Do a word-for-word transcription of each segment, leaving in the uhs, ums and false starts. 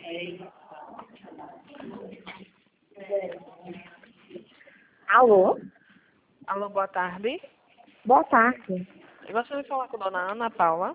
Alô? Alô, boa tarde. Boa tarde. Eu gostaria de falar com a dona Ana Paula.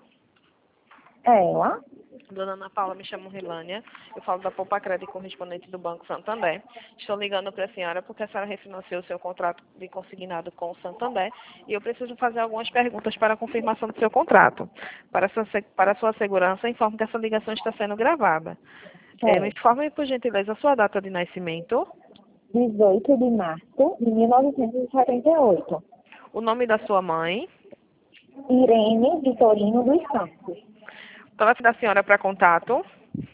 Ela? Dona Ana Paula, me chamo Rilânia. Eu falo da Poupa Crédito correspondente do Banco Santander. Estou ligando para a senhora porque a senhora refinanciou o seu contrato de consignado com o Santander e eu preciso fazer algumas perguntas para a confirmação do seu contrato. Para a sua, se- para a sua segurança, informo que essa ligação está sendo gravada. É, me É. informe, por gentileza, a sua data de nascimento, dezoito de março de mil novecentos e setenta e oito. o nome da sua mãe, Irene Vitorino dos Santos. o telefone da senhora para contato,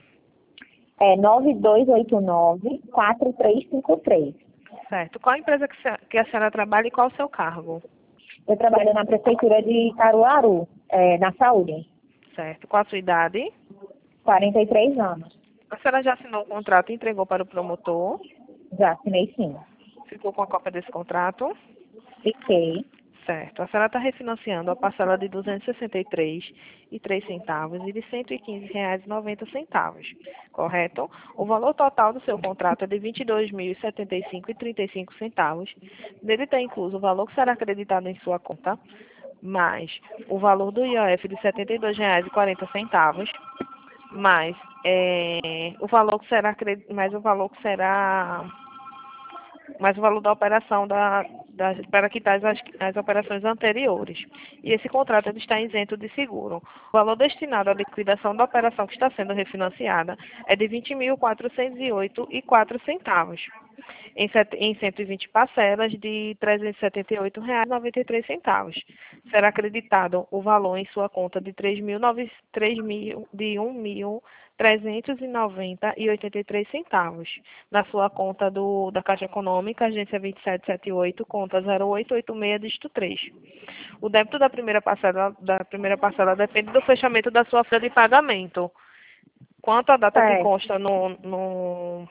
É nove dois oito nove, quatro três cinco três. certo? Qual a empresa que se- que a senhora trabalha e qual o seu cargo, Eu trabalho na prefeitura de Caruaru, é, na saúde. certo? Qual a sua idade? quarenta e três anos. A senhora já assinou o contrato e entregou para o promotor? Já assinei sim. Ficou com a cópia desse contrato? Fiquei. Certo. A senhora está refinanciando a parcela de duzentos e sessenta e três reais e três centavos e de cento e quinze reais e noventa centavos, correto? O valor total do seu contrato é de vinte e dois mil e setenta e cinco reais e trinta e cinco centavos. Nele está incluso o valor que será acreditado em sua conta, mais o valor do I O F de setenta e dois reais e quarenta centavos, mais é, o valor que será acre- mais o valor que será mais o valor da operação da, das, para quitar as, as operações anteriores. E esse contrato ele está isento de seguro. O valor destinado à liquidação da operação que está sendo refinanciada é de vinte mil quatrocentos e oito reais e quatro centavos, em, set, em cento e vinte parcelas de trezentos e setenta e oito reais e noventa e três centavos. Será acreditado o valor em sua conta de três mil, três mil, de um mil trezentos e noventa reais e oitenta e três centavos na sua conta do, da Caixa Econômica, agência vinte e sete setenta e oito, conta zero oito oito seis, dígito três. O débito da primeira parcela, da primeira parcela depende do fechamento da sua folha de pagamento. Quanto à data que Certo. consta no, no,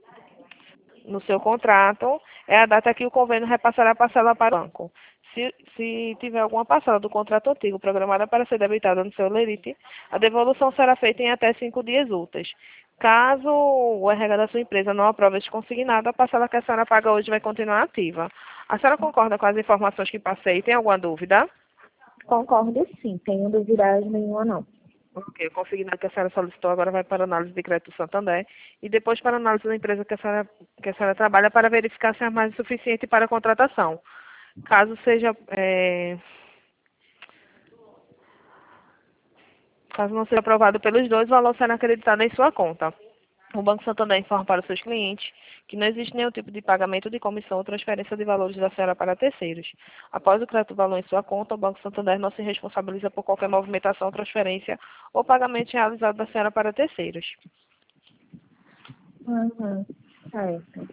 no seu contrato, é a data que o convênio repassará a parcela para o banco. Se, se tiver alguma parcela do contrato antigo programada para ser debitada no seu lerite, a devolução será feita em até cinco dias úteis. Caso o R H da sua empresa não aprove este consignado, a parcela que a senhora paga hoje vai continuar ativa. A senhora concorda com as informações que passei? Tem alguma dúvida? Concordo sim, tenho dúvida nenhuma não. Ok, o consignado que a senhora solicitou agora vai para a análise de crédito do Santander e depois para a análise da empresa que a senhora, que a senhora trabalha para verificar se é mais suficiente para a contratação. Caso seja, é, caso não seja aprovado pelos dois, o valor será acreditado em sua conta. O Banco Santander informa para os seus clientes que não existe nenhum tipo de pagamento de comissão ou transferência de valores da senhora para terceiros. Após o crédito do valor em sua conta, o Banco Santander não se responsabiliza por qualquer movimentação, transferência ou pagamento realizado da senhora para terceiros. Uhum. Certo.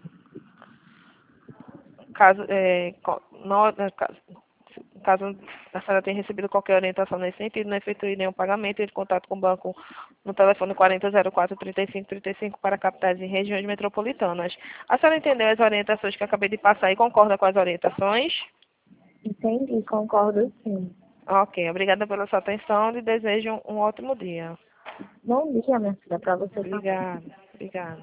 Caso, é, co- não, é, caso, caso a senhora tenha recebido qualquer orientação nesse sentido, não efetue nenhum pagamento, entre em contato com o banco no telefone quarenta zero quatro, trinta e cinco trinta e cinco para capitais e regiões metropolitanas. A senhora entendeu as orientações que eu acabei de passar e concorda com as orientações? Entendi, concordo sim. Ok, obrigada pela sua atenção e desejo um ótimo dia. Bom dia, minha filha, para você também. Obrigada, obrigada.